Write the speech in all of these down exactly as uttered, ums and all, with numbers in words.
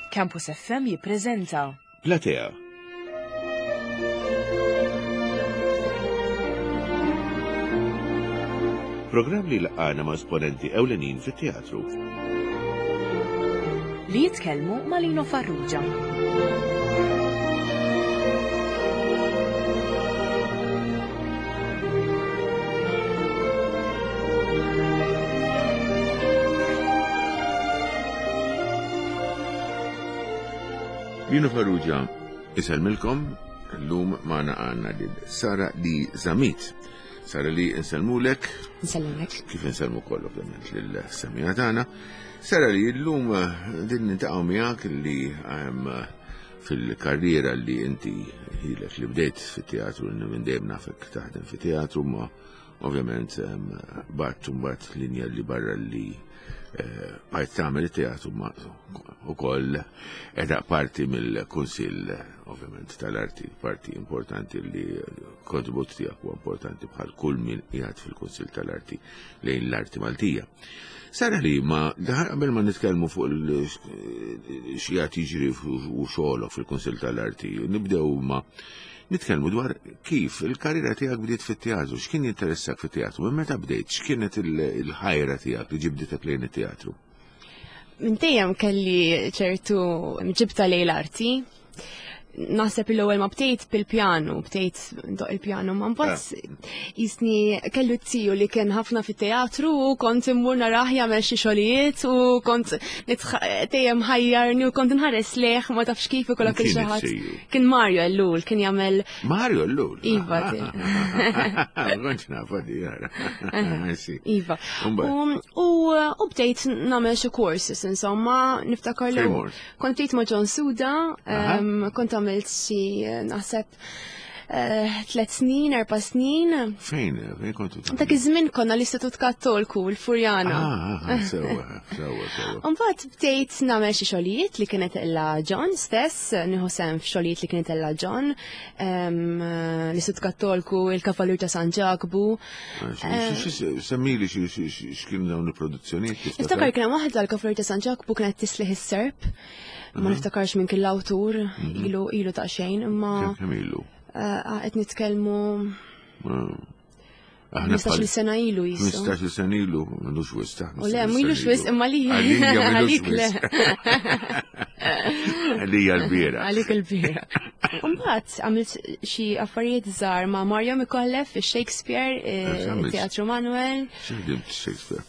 Campus F M jippreżenta Platea. Programm li laqana ma' esponenti ewlenin fit-teatru. li jitkellmu ma' Lino Farrugia. Lino Farrugia iselmilkom l-lum maħna għanna li Sara li Zamit. Sara li inselmulek. Inselmulek. Kif inselmu kollu ovvjament l-semija tagħna. Sara li l-lum din nintaqgħu miegħek li għam fil-karriera li inti ħilek li bdejt fit-teatru minn dejjem nafek taħdem fit-teatru ma ovvjament bat mbagħad linja li barra li għajt tagħmel it-teatru ma ukoll edha parti mill-Kunsill ovvjament tal-arti, parti importanti li kontribut tiegħek huwa importanti bħal kull min qiegħed fil-Kunsill tal-Arti lejn l-arti Maltija. Sara li ma qabel ma nitkellmu fuq xi jiġri u xogħolok fil-Kunsill tal-Arti, nibdew ma nitkellmu dwar kif il-karriera tiegħek bdiet fit-teatru, x'kien jinteressak fit-teatru, minn meta bdejt, x'kienet il-ħajra tiegħek li ġibditek lejn it-teatru? Minn dejjem kelli ċertu ġibta lejn l-arti. Naħseb l-ewwel ma btejt bil-pjanu, btejt ndoq il-pjanu, ma mbagħad jisni kellu tiju li kien ħafna fit-teatru u kont immur naraħ jagħmel xi xogħlijiet u kont dejjem ħajjarni u kont inħares leħ ma tafx kif ikollok il xi ħadd. Kien Mario Llul, kien jagħmel Mario Llul. Iva. Kontx nafa di jara. Iva. U bdejt nagħmel xi courses insomma, niftakar l kont bdejt ma' John Suda, kont għamilt xi naħseb tlet snin, erba' snin. Fejn, fejn kontu? Dak iż-żmien konna l-Istitut Kattoliku l-Furjana. Ah, sewwa, sewwa, sewwa. Mbagħad bdejt nagħmel xi xogħlijiet li kienet illa John stess, nieħu sehem f'xogħlijiet li kienet illa John, l-Istitut Kattoliku, il-Kavalur ta' San Ġakbu. Semmili x'kienu dawn il-produzzjonijiet. Niftakar kien hemm waħda l-Kavalur ta' San Ġakbu kienet tislih is-serb. Ma niftakarx minn kien l-awtur, ilu ilu ta' xejn, imma kemm ilu? qed nitkellmu Mistax il-sena ilu jisu. Mistax il-sena ilu, m'għandux wisq. U le, m'ilux wisq, imma li għalik le. Għalija l-bira. Għalik l-bira. Mbagħad għamilt xi affarijiet żgħar ma' Mario Mikollef fix-Shakespeare, Teatru Manuel. X'għidimt Shakespeare?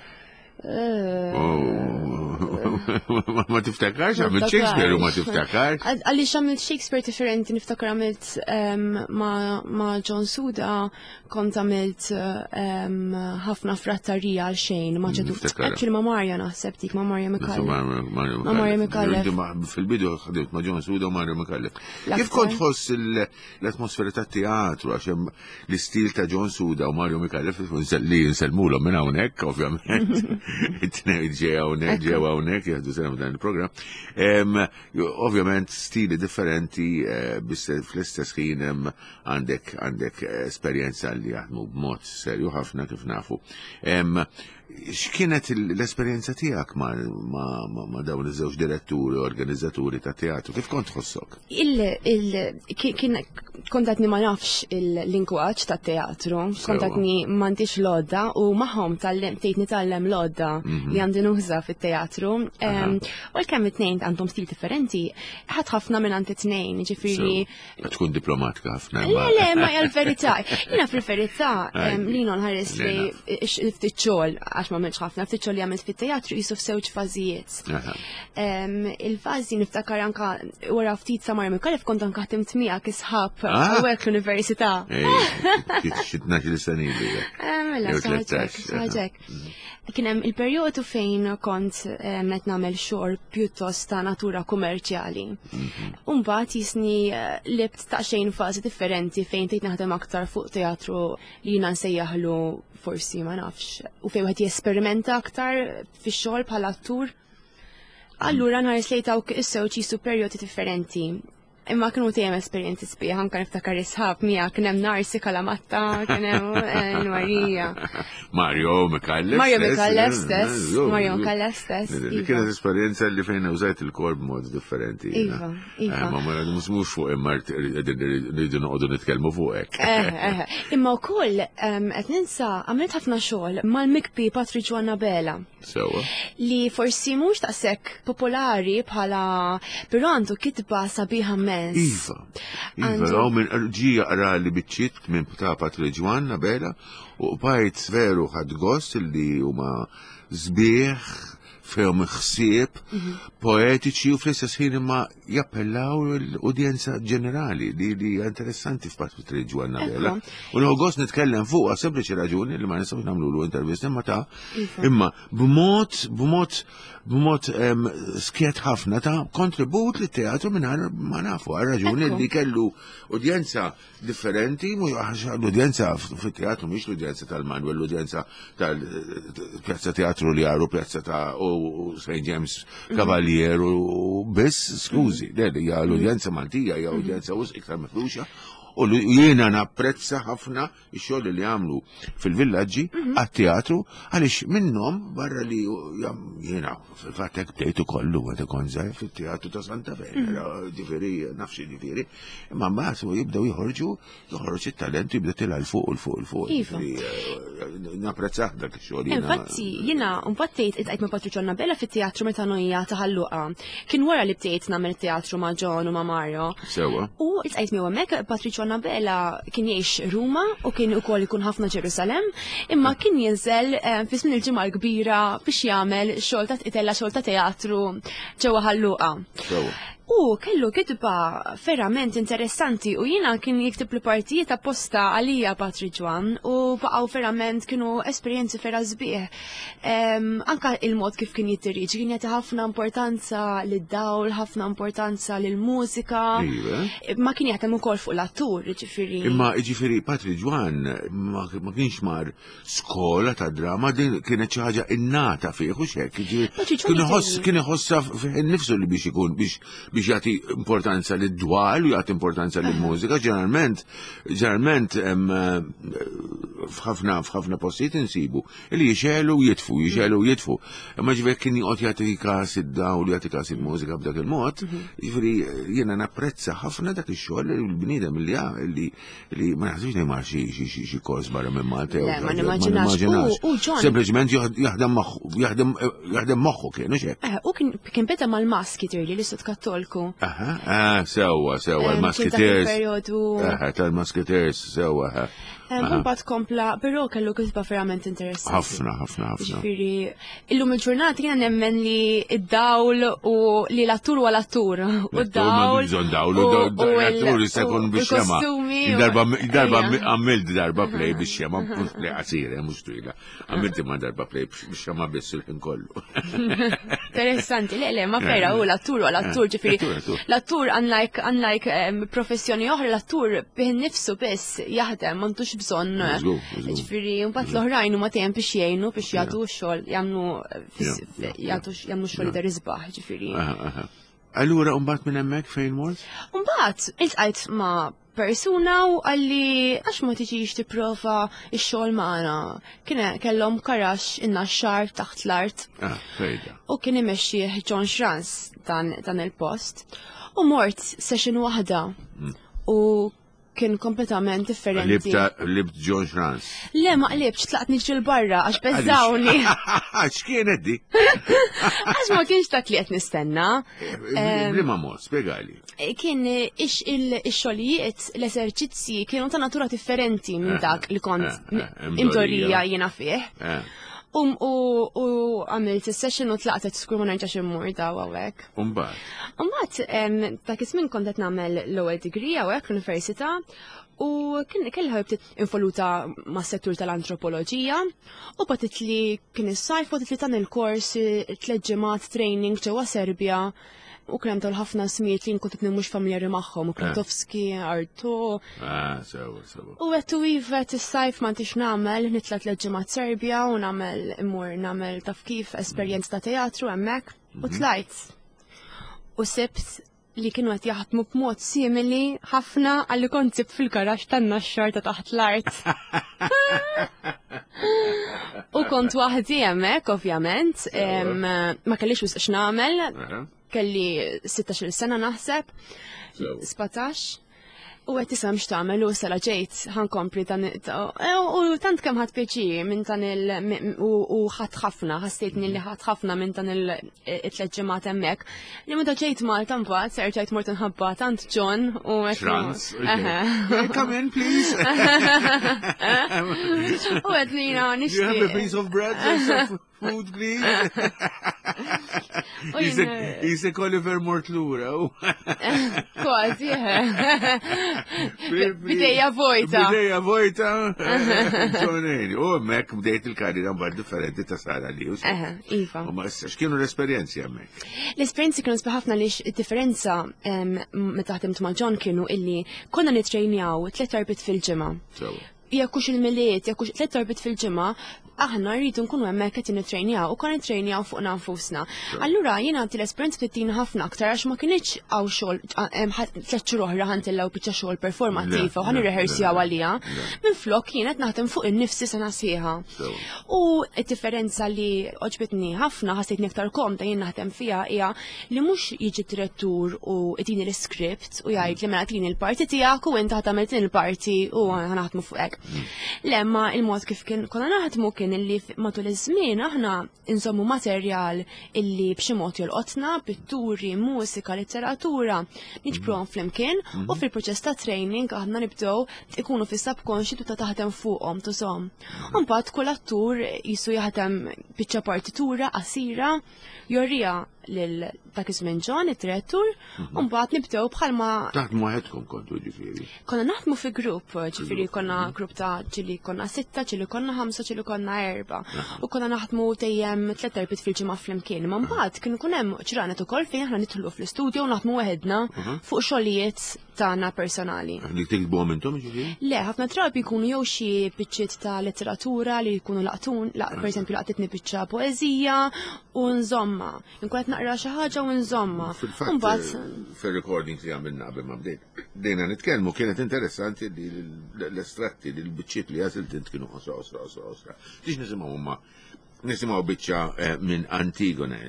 Ma tiftakarx għamilt Shakespeare u ma tiftakarx? Għaliex għamilt Shakespeare differenti, niftakar għamilt ma' John Suda, kont għamilt ħafna frattarija għal xejn, ma' ċedut. Actually ma' Marja naħseb dik, ma' Marja Mikallef. Ma' Marja Mikallef. Fil-bidu ħadimt ma' John Suda u Marja Mikallef. Kif kont tħoss l-atmosfera ta' teatru għaxem l-istil ta' John Suda u Marja Mikallef li jinselmulhom minn hawnhekk, ovvjament. It-tnej ġeja unek, ġeja unek, jgħadu sena dan il-program. Ovvjament stili differenti, fl-istess ħin għandek għandek esperienza li jaħdmu b'mod serju ħafna kif nafu. X'kienet l-esperienza tiegħek ma' dawn iż-żewġ diretturi u organizzaturi ta' teatru? Kif kont tħossok? Kont qedni ma nafx il-lingwaġġ ta' teatru, kont qedni m'għandix lodda u magħhom tgħid nitgħallem lodda li għandi nuża fit-teatru. U l-kemm it-tnejn għandhom stil differenti, ħadd ħafna minn għand it-tnejn, ġifieri. Tkun diplomatika ħafna. Le, le, ma hija l-verità. Jiena fil-verità lina nħares li ftit xogħol għax ma m'għamilx ħafna, ftit xogħol li għamilt fit-teatru qisu f'żewġ fażijiet. Il-fażi niftakar anke wara ftit sa Marja Mikallef kont anke ħdimt miegħek isħab hawnhekk l-università. Xitnax il-sanilu. Mela, saħġek. Kien hemm il-perjodu fejn kont qed nagħmel xogħol pjuttost ta' natura kummerċjali. U mbagħad jisni libt ta' xejn fażi differenti fejn tgħid naħdem aktar fuq teatru li jiena nsejjaħlu forsi ma nafx. U fejn wieħed jesperimenta aktar fix-xogħol bħala attur. Allura nħares lejn dawk is-żewġ jisu perjodi differenti. imma kienu tijem esperienzi sbieħ, anka niftakar isħab mija kien hemm Narsi Kalamatta, kien hemm Marija. Mario Mikallef. Mario Mikallef stess, Mario Mikallef stess. Li kienet esperienza li fejn użajt il-korb mod differenti. Iva, iva. Ma ma mhux fuq imma rridu noqogħdu nitkellmu fuq hekk. Imma wkoll qed ninsa għamilt ħafna xogħol mal-mikbi Patrick Annabella. Sewa. Li forsi mhux taqsek popolari bħala però għandu kitba sabiħa mens. Iva. Iva, għaw minn ġija qra li biċċiet minn ta' Patrick Annabella u bajt veru ħad gost li huma sbieħ fehom ħsieb poetiċi u fl-istess ħin ma jappellaw l-udjenza ġenerali li li interessanti f'Patrick Annabella. U nħu gost nitkellem fuqha sempliċi raġuni li ma nistgħux nagħmlu intervisti imma ta' imma b'mod b'mod b'mod skiet ħafna ta' kontribut li teatru mingħajr ma nafu għal raġuni li kellu udjenza differenti, l-udjenza fit-teatru mhix l-udjenza tal-Manuel, l-udjenza tal-Pjazza Teatru li għaru Pjazza ta' Saint James Cavalier u biss, skużi, hija l-udjenza Maltija, hija udjenza us iktar mifruxa. U jiena napprezza ħafna x-xogħol li għamlu fil-villaġġi għat-teatru għaliex minnhom barra li jiena fil-fatt hekk bdejtu kollu għad ikun żgħir fit-teatru ta' Santa Fe, ġifieri nafx ġifieri, imma mbagħad jibdew joħorġu joħorġ it-talent jibda tilgħal fuq u fuq u fuq. Napprezzah dak ix-xogħol. Infatti jiena mbagħad tgħid qed ma' Patrick Annabella fit-teatru meta nojja taħalluqa. Kien wara li bdejt nagħmel it-teatru ma' John u ma' Mario. Sewa. U qed miegħu hemmhekk Patrick Annabella kien jgħix Ruma u kien ukoll ikun ħafna Ġerusalem, imma kien jinżel fi żmien il-ġimgħa l-kbira biex jagħmel xogħol ta' itella xogħol ta' teatru ġewwa ħalluqa. U kellu kitba verament interessanti u jiena kien jiktib li partijiet apposta għalija Patrick Wan u baqgħu verament kienu esperjenzi vera sbieħ. Anka il-mod kif kien jittiriġ kien jagħti ħafna importanza lid-dawl, ħafna importanza lill-mużika. Ma kien jaħdem ukoll fuq l-attur, ġifieri. Imma ġifieri Patrick Wan ma kienx mar skola ta' drama, din kienet xi ħaġa innata fih u x'hekk. Kien iħossha nifsu li biex ikun biex biex jagħti importanza lid-dwal u jagħti importanza lill-mużika, ġeneralment ġeneralment f'ħafna f'ħafna postijiet insibu li jixelu u jitfu, jixelu u jitfu. Imma ġifieri kien joqgħod jagħti każ id-dawl u jagħti każ il-mużika b'dak il-mod, jiġifieri jiena napprezza ħafna dak ix-xogħol il-bniedem li li li ma naħsibx li mar xi kors barra minn Malta. Ma nimmaġinax. Sempliċement jaħdem jaħdem moħħu kien hekk. U kien beda mal-maski tirli li sut kattolku. Aha, sewa, sewa, l-Musketeers. Aha, tal-Musketeers, sewa. Mbagħad kompla, però kellu kisba verament interessanti. Ħafna, ħafna, ħafna. Ġifieri, illum il-ġurnata jiena nemmen li id-dawl u li l-attur huwa l-attur. U d-dawl. Bżonn dawl u l-attur jista' jkun biex jema. Darba għamilt darba play biex jema, mhux play qasira, mhux twila. Għamilt imma darba play biex jema biss il-ħin kollu. Interessanti, le le, ma ferra u l-attur u l-attur ġifieri. L-attur unlike professjoni oħra, l-attur bih nifsu biss jaħdem, m'għandux bżonn ġifieri mbagħad l-oħrajn huma tejjem biex jgħinu biex jagħtu x-xogħol jagħmlu jagħmlu xogħol jidher isbaħ ġifieri. Allura mbagħad minn hemmhekk fejn mort? Mbagħad iltqajt ma' persuna u għalli għax ma tiġix tipprova x-xogħol magħna. Kien kellhom karax innaxxar taħt l-art. U kien imexxih John Schranz dan il-post. U mort session waħda. U kien kompletament differenti. Libt John Schranz. Le, ma qlibx, tlaqt nġil barra, għax bezzawni. X'kienet di? Għax ma kienx dak li qed nistenna. Lima mod, spjegali. Kien ix-xogħlijiet, l-eżerċizzi kienu ta' natura differenti minn dak li kont imdorrija jiena fih. U għamilt il-session u tlaqtet skur ma nerġax immur daw għawek. Umbat? Umbat, ta' kismin kontet namel l-ewwel degree għawek l-Università u kelli ħabtit involuta ma' settur tal-antropoloġija u batit li kien is-sajf batit li tan il-kors tleġġimat training ġewwa Serbja u krem tal-ħafna smiet li nkun tibni mhux familjari magħhom, Kratowski, Arto. Ah, sewa, sewa. U għettu ivet is-sajf ma ntix nagħmel, nitla tleġġimat Serbja u nagħmel immur nagħmel taf kif esperjenza ta' teatru hemmhekk u tlajt. U sibt li kienu qed jaħdmu b'mod simili ħafna għalli kont sibt fil-garax tan-na x-xorta taħt l-art. U kont waħdi hemmhekk ovvjament, ma kellix wisq x'nagħmel, kelli sittax-il sena naħseb, sbatax. U għet tisam xtamel u sala ġejt ħankompli tan u tant kem ħat pieċi minn tan il u ħat ħafna, ħastejtni li ħat ħafna minn tan il-tleġġemat emmek. Li meta ġejt Malta mbagħad serġajt mort nħabba tant John u Trans. Come in, please. U għet li jina You have a piece of bread and some food, please. Jise kolli ver mort lura. Kważi, Bideja vojta. Bideja vojta. Ġonejni. U mek bdejt il-karriera mbagħad differenti ta' Sara li. Iva. U ma x'kienu l-esperjenzi hemmhekk? L-esperjenzi kienu sbi ħafna li differenza meta ħdimt ma' John kienu illi konna nitrejnjaw tliet darbit fil-ġimgħa. Jekkux il-miliet, jekkux tliet darbit fil-ġimgħa, aħna rridu nkunu hemmhekk qed nittrejnjaw u kon nittrejnjaw fuqna nfusna. Allura jiena għandi l-esperjenza tittina ħafna aktar għax ma kienx hawn xogħol tliet xhur oħra ħantilgħu biċċa xogħol performattiva u ħan irrehearsjaw għaliha. Minflok kien qed naħdem fuq in-nifsi sena sieħa. U d-differenza li oġbitni ħafna ħassejtni aktar komda jien naħdem fiha hija li mhux jiġi direttur u itini l-iskript u jgħid li mela tini l-parti tiegħek u inti ħatamel tin il-parti u ħanaħdmu fuqek. Lemma il-mod kif kien konna naħdmu kien illi matul iż-żmien aħna insommu materjal illi b'xi mod jolqotna, pitturi, mużika, letteratura, niġbruhom flimkien u fil-proċess ta' training aħna nibdew ikunu fis-subconscious ta' taħdem fuqhom tużhom. U mbagħad kull attur jisu jaħdem biċċa partitura qasira jorrija lil dak iż-żmien John, it-direttur, u mbagħad nibdew bħalma Taħdmu waħedkom kontu ġifieri. Konna naħdmu fi grupp, ġifieri konna grupp ta' ġili konna sitta, ġili konna ħamsa, ġili konna erba. U konna naħdmu tejjem tliet darbit fil-ġimgħa flimkien. Ma mbagħad kienu kun hemm ġranet ukoll fejn aħna nidħlu fl-istudju u naħdmu waħedna fuq xogħlijiet tagħna personali. Li tiktbuhom intom ġifieri? Le, ħafna drabi jkunu jew xi biċċiet ta' letteratura li jkunu laqtun, pereżempju laqtitni biċċa poeżija u nżomma. Inkun qed naqra xi ħaġa u nżomma. Fil-fatt fil-recordings li għamilna qabel ma bdejt. Dejna nitkellmu kienet interessanti li l-estratti li l-biċċiet li għażilt int kienu osra osra osra osra. Tix nisimgħu huma nisimgħu biċċa minn Antigone.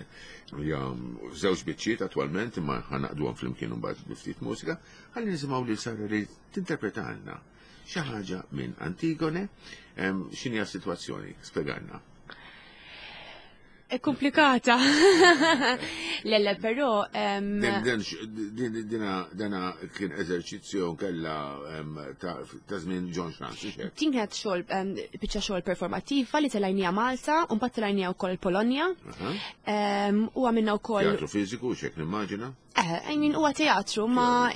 Żewġ biċċiet attwalment imma ħanaqduhom flimkien mbagħad biftit mużika, ħalli nisimgħu li Sara li tinterpretalna xi ħaġa minn Antigone, x'inhi s-sitwazzjoni, spjegalna. È komplikata. Lelle, però... Dina kien eżerċizzju kella ta' żmien John Francis. Din kienet xogħol biċċa xogħol performattiva li telajnija Malta, u mbagħad telajnija wkoll Polonja. U għamilna wkoll Teatru fiżiku x'hekk nimmaġina? I mean, huwa teatru, ma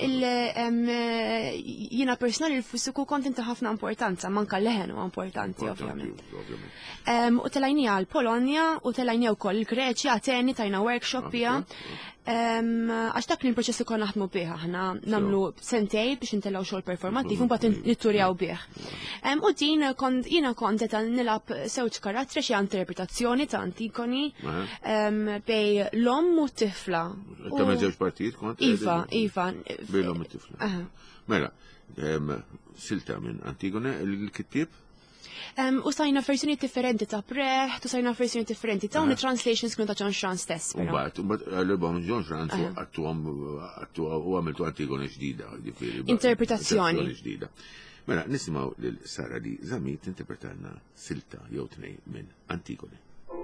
jiena personali l-fiżiku kont inti ħafna importanza, manka leħen huwa importanti ovvjament. U telajnija l-Polonja u telajnija wkoll il-Greċja, Ateni tajna workshop biha. Għax dak li l-proċessi kon naħdmu bih aħna nagħmlu sentej biex intellaw xogħol performattiv u mbagħad nitturjaw bih. U din jiena kont qed nilab żewġ karattri xi interpretazzjoni ta' Antigoni bej l-omm u t-tifla. Ta' żewġ partijiet kont? Iva, iva. Bej l-omm u t-tifla. Mela, silta minn Antigone il-kittieb? U sajna versjoni differenti ta' Brecht, u sajna versjoni differenti ta' uni translations kienu ta' John Franz stess. Umbat, umbat, għal-album John Franz għattu u għamiltu Antigone ġdida. Interpretazzjoni. ġdida. Mela, nisimaw l-Sara li Zamit interpretalna silta jew tnej minn Antigone.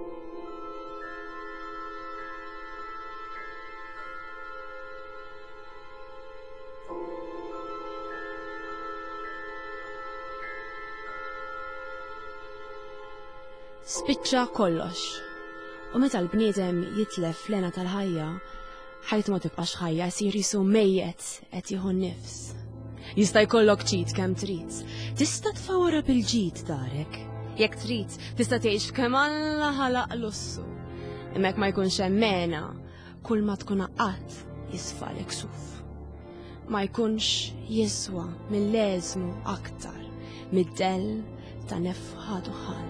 Spiċċa kollox. U meta l-bniedem jitlef lena tal-ħajja, ħajtu ma tibqax ħajja jsir jisu mejjet qed jieħu nnifs. Jista' jkollok ġid kemm trid. Tista' tfawra bil-ġid darek. Jekk trid, tista' tgħix kemm Alla ħalaq lussu. Imhekk ma jkunx hemm mena, kull ma tkun qatt jisfalek suf. Ma jkunx jiswa mill-leżmu aktar mid-dell ta' nefħa duħan.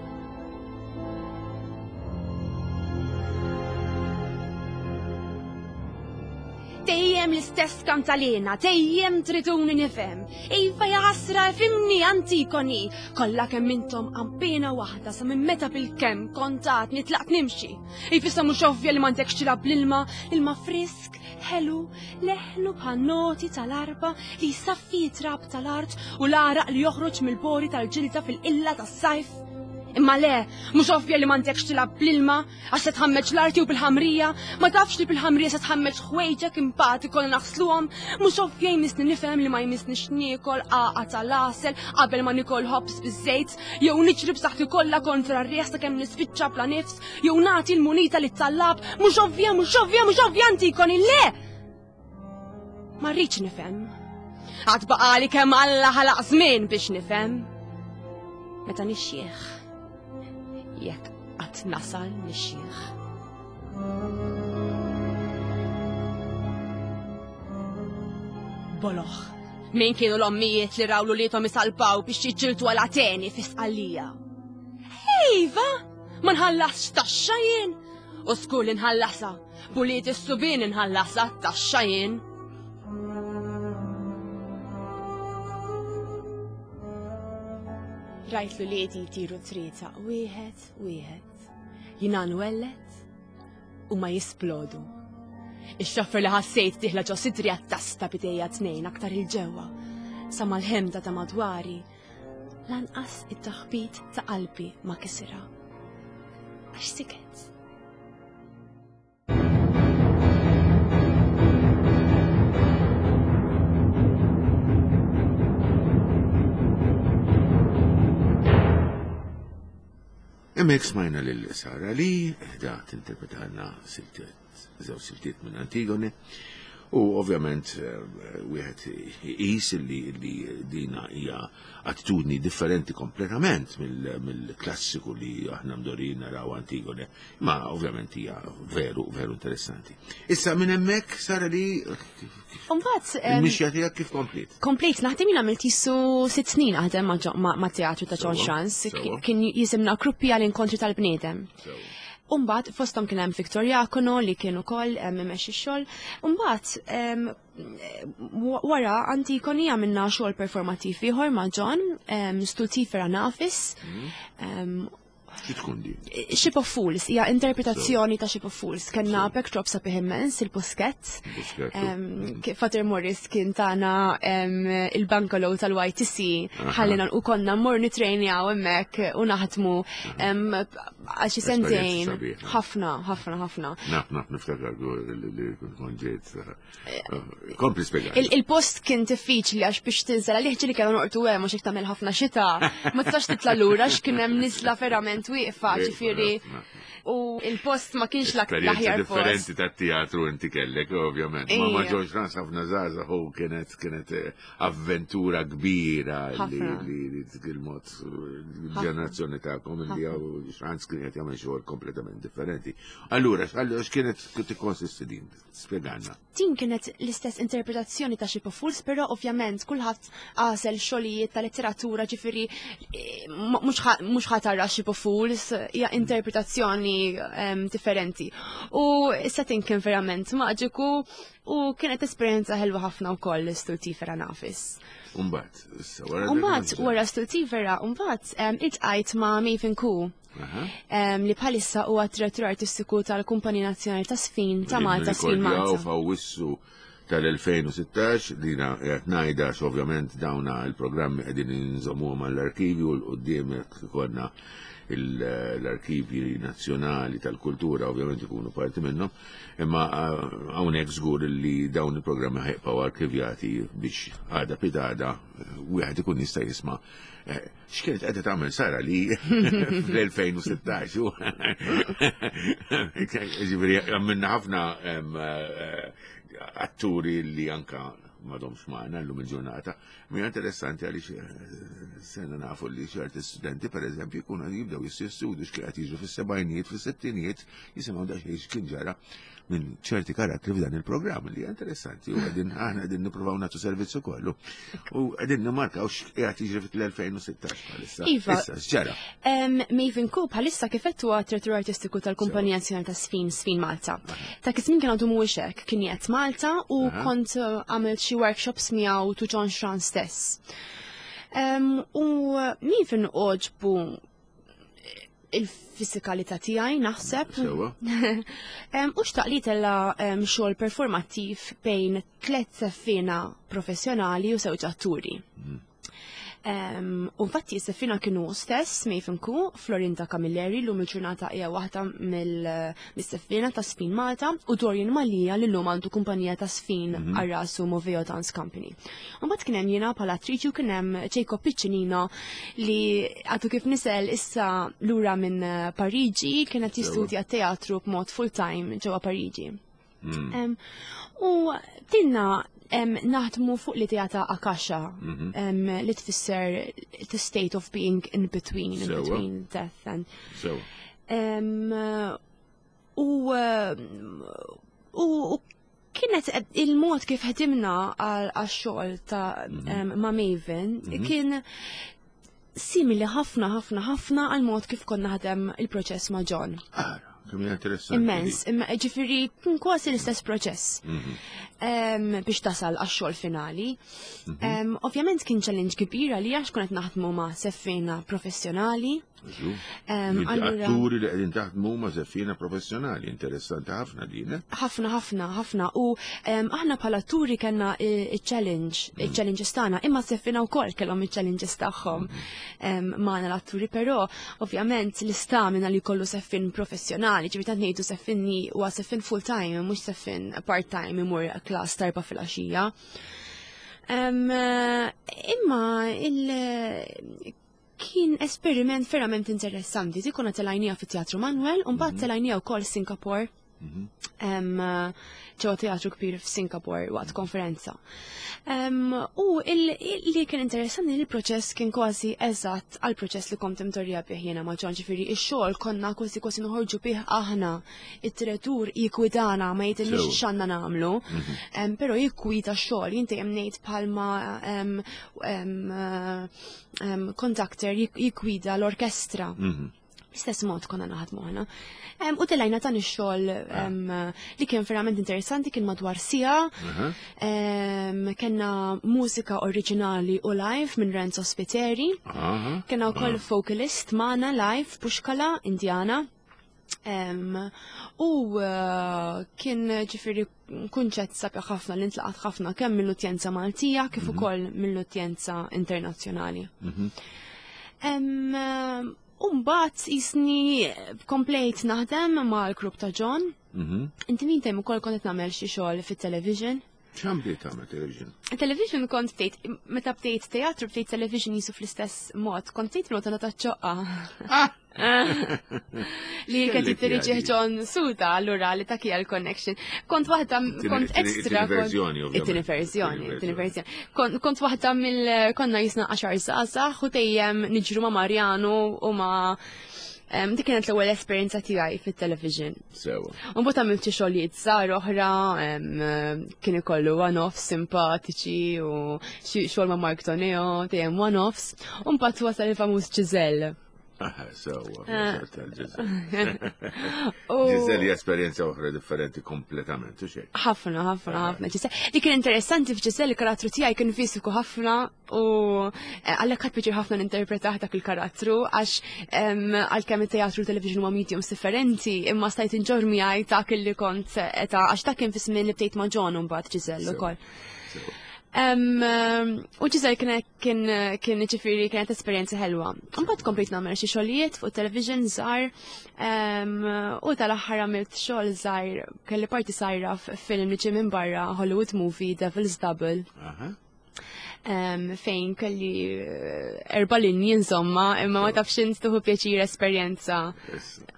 Dejjem l-istess kantalina, dejjem trituni nifhem. Iva jasra fimni antikoni, kollha kemm intom qampina waħda sa minn meta bil-kemm kontat nitlaq nimxi. Ifissa mhux ovvja li m'għandekx tilab l-ilma, ilma frisk, ħelu, leħnu bħal noti tal-arba li jsaffi trab tal-art u l-araq li joħroġ mill-bori tal-ġilda fil-qilla tas-sajf. Imma le, mhux ovvja li m'għandekx tilab bl-ilma, għax se tħammeġ l-arti u bil-ħamrija, ma tafx li bil-ħamrija se tħammeġ ħwejġek impati kollha naħsluhom, mhux ovvja jmisni nifhem li ma jmisnix niekol qaqa tal-asel qabel ma nikol ħobs biż-żejt, jew niġrib saħħti kollha kontra r-riesta kemm nisfiċċa bla nifs, jew nagħti l-munita lit tallab, mhux ovvja, mhux ovvja, mhux ovvja antikoni, le! Ma rridx nifhem. Għad baqali kemm Alla ħalaq żmien biex nifhem. Meta nixxieħ. Jekk qatt nasal nixxieħ. Boloħ, min kienu l-ommijiet li rawlu li tom isalpaw biex jiġġiltu għal Ateni fi Sqallija? Iva, ma nħallasx taxxa jien. U skur li nħallasa, puliet is-subien inħallasa taxxa jien. Rajt lu li jtiru trieta, wieħed, wieħed, jina nwellet u ma jisplodu. Ix-xoffer li ħassejt diħla ġo sidri għat-tasta bidejja tnejn aktar il-ġewwa, sa mal-ħemda ta' madwari, lanqas it-taħbit ta' qalbi ma kisira. Għax siket. Emmek smajna l-Sara li da t-interpretalna zew siltiet minn Antigone u ovvjament wieħed iqis li dina hija attitudni differenti kompletament mill-klassiku li aħna mdorin naraw Antigone, ma ovvjament hija veru veru interessanti. Issa minn hemmhekk Sara li il-mixja tiegħek kif komplet? Komplet, naħdem jien għamilt jissu sitt snin aħdem ma' teatru ta' John Shans, kien jisimna Kruppi għall-Inkontri tal-Bniedem. Umbat, fostom kien hemm Viktor Jakono li kien ukoll imexxi x-xogħol. Umbat, wara Antikoni għamilna xogħol performattiv ieħor ma' John, Stultifera Nafis. Xi tkun di? Ship of Fools, hija interpretazzjoni ta' Ship of Fools. Kenna backdrop sa' Immens, il-Busket. Father Morris kien tana il-Bungalow tal-Y T C, ħallina u konna mor nitrejnjaw hemmhekk u naħdmu għal xi sentejn. Ħafna, ħafna, ħafna. Naf, naf, niftakar li kun ġejt. Kompli spjega. Il-post kien diffiċli għax biex tinżel għalih ġieli kellha noqgħdu hemm mhux hekk tagħmel ħafna xita. Ma tistax titla' lura x'kien hemm niżla verament wieqfa ġifieri u il-post ma kienx l-aħjar post. Differenti tat-teatru inti kellek, ovvjament. Ma ma ġewx Frans ħafna żgħażagħ u kienet kienet avventura kbira li il-mod ġenerazzjoni tagħkom li hawn Frans kienet jagħmel xogħol kompletament differenti. Allura x'kienet tikkonsisti din? Spjegana. Din kienet l-istess interpretazzjoni ta' Ship of Fools, però ovvjament kulħadd għasel xogħlijiet ta' letteratura ġifieri mhux ħatara Ship of Fools, hija interpretazzjoni differenti. U s-setting kien verament maġiku u kienet esperjenza ħelwa ħafna wkoll l-Stultifera Nafis. Umbat, Umbat, wara Stultifera, umbat iltqajt ma' Maven Ku. Li bħalissa huwa direttur artistiku tal-Kumpani Nazzjonali ta' Sfin ta' Malta, Sfin Malta. F'Awwissu tal-elfejn u sittax, dina qed ngħidha ovvjament dawna il-programmi qegħdin inżommuhom mal-arkivju l qudiem konna l-arkivi nazzjonali tal-kultura ovvjament ikunu parti minnhom, imma hawnhekk żgur li dawn il-programmi ħejbqgħu arkivjati biex għada pidada wieħed ikun jista' jisma' x'kienet qiegħda tagħmel Sara li fl-elfejn u sittax. Ġifieri għamilna ħafna atturi li anka madomx maħna l-lum il-ġurnata, mi interessanti għalix sena nafu li ċerti studenti, per eżempju, jkunu jibdaw jissu studu xkieqat jiġu fil-sebajniet, fil-settiniet, jisimaw daċħiex kien ġara, minn ċerti karattri f'dan il-programm li interessanti u għedin għana għedin niprofaw nagħtu servizzu kollu. U għedin nimarkaw x'qiegħed jiġri fil-alfejn u sittax bħalissa. Iva. Issa x'ġara. Maven Coop bħalissa kifettu għat-trettur artistiku tal-Kumpanija Nazzjonali ta' Sfin, Sfin Malta. Ta' kismin kien għadu mhuwiex hekk, kien qiegħed Malta u kont għamilt xi workshops miegħu tu John Xran stess. U Maven oġbu il-fisikalità tiegħi naħseb. U xtaq li tella xogħol performattiv bejn tliet seffina professjonali u żewġ atturi. U infatti s-seffina kienu stess Maven Coop, Florinda Camilleri, l-lum il-ġurnata hija waħda mill-seffina ta' Sfin Malta u Dorian Malija li l-lum għandu kumpanija ta' Sfin għarrasu Moveo Dance Company. U mbagħad kien hemm jiena bħala attriċi u kien hemm Jacob Piccinino li għadu kif nisel issa lura minn Pariġi kienet jistudja teatru b'mod full-time ġewwa Pariġi. U dinna naħdmu fuq li teata Akasha li tfisser the state of being in between, in between death and. U kienet il-mod kif ħedimna għal-xogħol ta' ma' Maven kien simili ħafna ħafna ħafna għal-mod kif konna ħadem il-proċess ma' John. Immens, ġifiri, kważi l-istess proċess biex tasal għax-xogħol finali. Ovvjament kien challenge kbira li għax kunet naħdmu ma' seffina professjonali. Atturi li qegħdin taħdmu ma' seffina professjonali, interessanti ħafna din. Ħafna, ħafna, ħafna. U aħna bħala atturi kellna il-challenge, il-challenges tagħna, imma seffina wkoll kellhom il-challenges tagħhom magħna l-atturi, però ovvjament l-istamina li jkollu seffin professjonali, ġifieri tant ngħidu seffinni huwa seffin full time, mhux seffin part time imur klass tarba fil-għaxija. Imma il kien esperiment verament interessanti. Tikuna telajnija fit teatru Manuel, un bat telajnija u kol Singapore. ċewa teatru kbir f'Singapore waqt konferenza. U li kien interessanti li l-proċess kien kważi eżatt għal proċess li kont imtorja bih jiena ma' John, ġifieri ix-xogħol konna kważi kważi noħorġu bih aħna, it-direttur jikwidana ma jgħidilniex x'għandna nagħmlu, però jikkwida x-xogħol, inti hemm ngħid bħalma conductor jikkwida l-orkestra. Istess mod konna naħdmu ħana. U telajna tan ix-xogħol li kien verament interessanti, kien madwar sija, kellna mużika oriġinali u live minn Renzo Spiteri, kellna wkoll vocalist magħna live Pushkala Indjana. U kien ġifieri kunċett sabiħ ħafna li ntlaqat ħafna kemm mill-utjenza Maltija kif ukoll mill-utjenza internazzjonali. Umbat jisni komplejt naħdem ma' l-grupp ta' John. Inti min tem ukoll kont qed nagħmel xi xogħol fit-television. ċam bdiet tagħmel television? Television kont bdejt, meta bdejt teatru bdejt television jisu fl-istess mod, kont bdejt nota ta' ċoqqa. Li kien tittiriġi John Suta allura li ta' kija l-connection. Kont waħda kont ekstra it-tieni verżjoni, it-tieni verżjoni. Kont waħda mill konna jisna għaxar żgħażagħ u tejjem niġru ma' Marjanu u ma' dik kienet l-ewwel esperjenza tiegħi fit-television. Sewa. U mbagħad għamilt xi xogħlijiet żgħar oħra, kien ikollu one-offs simpatiċi u xi xogħol ma' Mark Toneo, dejjem one-offs, u mbagħad wasal il-famuż Giselle. Sewa, Giselle esperjenza oħra differenti kompletament, u xejn. ħafna, ħafna, ħafna. Li kien interessanti f'Giselle il-karattru tiegħi kien fisiku ħafna u għalhekk ħadd biġi ħafna ninterpretaħ dak il-karattru għax għalkemm it-teatru u television huma mediums differenti, imma stajt inġor miegħi dak li kont eta għax dak kien fis-żmien li bdejt ma' John imbagħad Giselle ukoll. U Giselle kien ġifiri kienet esperienza ħelwa. Mbagħad komplit nagħmel xi xogħlijiet fuq television żgħar u tal-aħħar għamilt xogħol żgħar kelli parti sajra f'film li ġie minn barra Hollywood movie Devil's Double. Fejn kelli erba' linji insomma, imma ma tafx intuħu pjaċir esperjenza.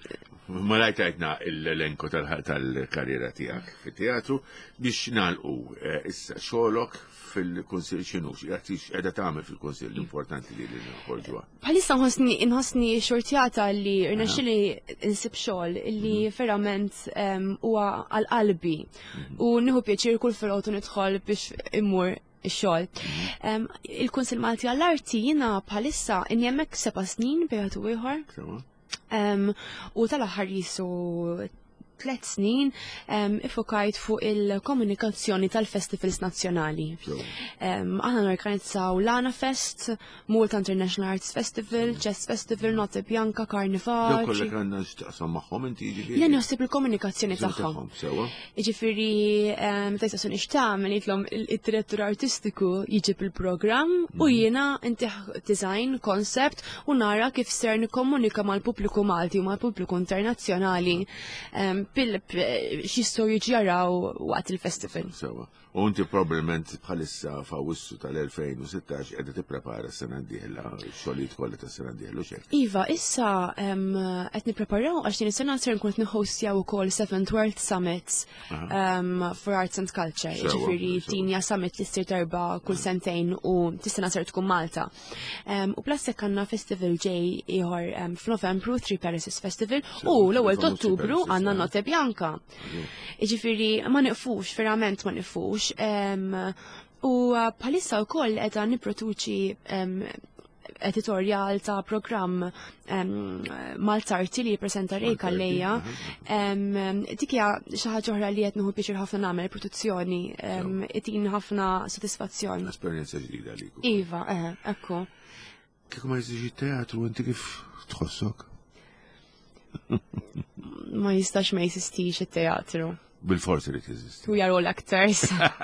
ma lajtajtna l-elenku tal-karriera tijak fit-teatru biex nalqu issa xolok fil-konsil xinux, jgħatix edha tagħmel fil-konsil l-importanti li l-ħorġuha. Bħalissa nħossni nħossni xortjata li rnexxili insib xogħol li verament huwa għal-qalbi u nieħu pjaċir kull filgħodu nidħol biex immur ix-xogħol. Il-Kunsill Malti għall-Arti jiena bħalissa inni hemmhekk seba' snin bejgħet ieħor. U tal-aħħar jisu tlet snin ifokajt fuq il-komunikazzjoni tal-festivals nazzjonali. Aħna norganizzaw Lana Fest, Malta International Arts Festival, Chess Festival, Notte Bianca, Karnival. Kollek għandna x'taqsam magħhom inti jiġifieri. Jien naħseb il-komunikazzjoni tagħhom. Jiġifieri meta jistgħu nixtagħmel jithlom id-direttur artistiku jiġib il-programm u jiena intih design, concept u nara kif ser nikkomunika mal-pubbliku Malti u mal-pubbliku internazzjonali x'jistgħu jiġjaraw waqt il-festival. Sewa. U inti probabbilment bħalissa f'Awwissu tal-elfejn u sittax qiegħda tipprepara s-sena d-dieħla x-xogħlijiet kollha tas-sena d-dieħla u xejn. Iva, issa qed nippreparaw għax din is-sena ser nkun qed nihostjaw ukoll seventh World Summit for Arts and Culture. Ġifieri tinja summit li ssir darba kull sentejn u tis-sena ser tkun Malta. U plus hekk għandna festival ġej ieħor f'Novembru, Three Palaces Festival, u l-ewwel ta' Ottubru għandna Notte Bianca. Ġifieri ma niqfux, verament ma niqfux. U bħalissa wkoll qiegħda nipproduċi editorial ta' programm Maltarti li jippreżenta Rejka lejja. Dik hija xi ħaġa oħra li qed nieħu pjaċir ħafna nagħmel produzzjoni, itin ħafna sodisfazzjon. Esperjenza ġdida għalik. Iva, ekku. Kieku ma jiżix it-teatru inti kif tħossok? Ma jistax ma jsistix it-teatru. Bil-forsi li tiżisti. We are all actors.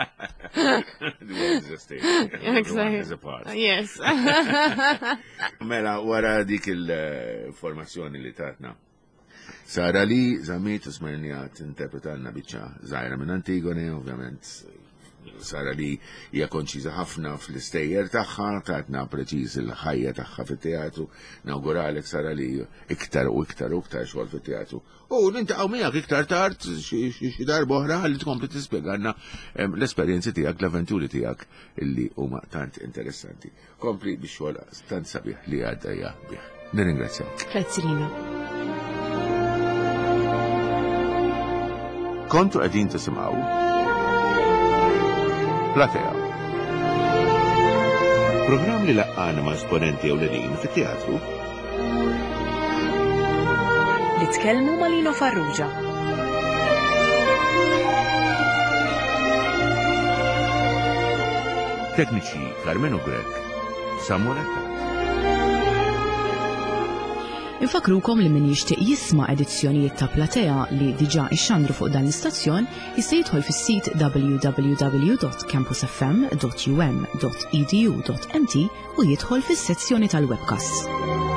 Yes. Mela, wara dik il-formazzjoni li tatna. Sara li zamit u smarnijat interpretalna biċċa zaħira minn Antigone, ovvjament. Sara li hija konċiża ħafna fl-istejjer tagħha, tatna preċiż il-ħajja tagħha fit-teatru, nawguralek Sara li iktar u iktar u iktar xogħol fit-teatru. U nintaqgħu miegħek iktar tard xi darba oħra ħalli tkompli tispjegana l-esperjenzi tiegħek, l-avventuri tiegħek illi huma tant interessanti. Kompli bix-xogħol tant sabiħ li għaddejja bih. Nirringrazzjak. Grazzi lina. Kontu qegħdin tisimgħu Platea. Programm li laqqana ma' esponenti ewlenin fit-teatru li tkellmu ma' Lino Farrugia. Tekniċi Carmen Ugrek, Samuretta. Infakrukom li min jixtieq jisma' edizzjonijiet ta' Platea li diġà ixxandru fuq dan l-istazzjon jista' jidħol fis-sit w w w dot campus f m dot u m dot e d u dot m t u jidħol fis-sezzjoni tal-webcasts.